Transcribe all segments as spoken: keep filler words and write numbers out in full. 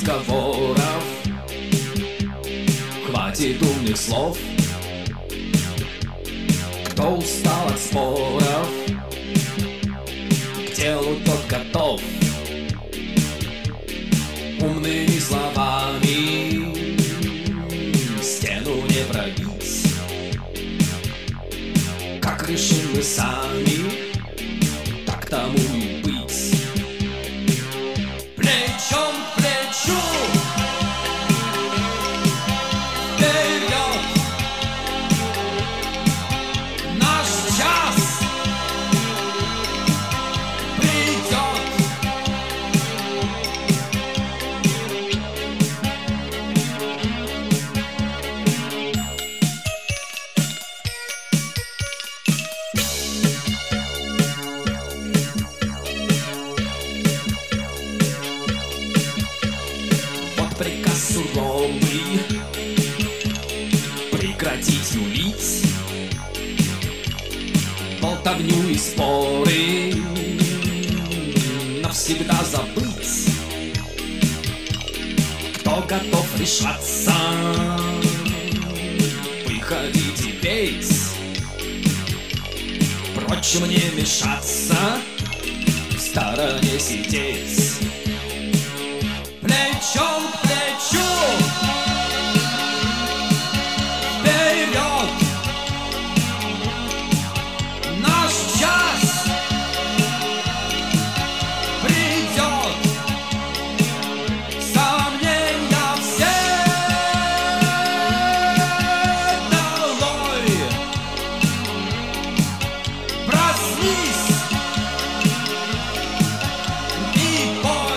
разговоров, хватит умных слов. Кто устал от споров, к делу тот готов. Умными словами стену не пробить. Как решим мы сами, так тому и быть. Плечом к плечу вперед, наш час придет. Приказ суровый прекратить юлить, болтовню и споры навсегда забыть. Кто готов решаться, выходить и петь, прочь мне мешаться, в стороне сидеть. Плечом к плечу вперед, наш час придет. Сомнения все долой, проснись и пой.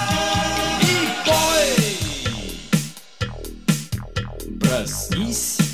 Проснись.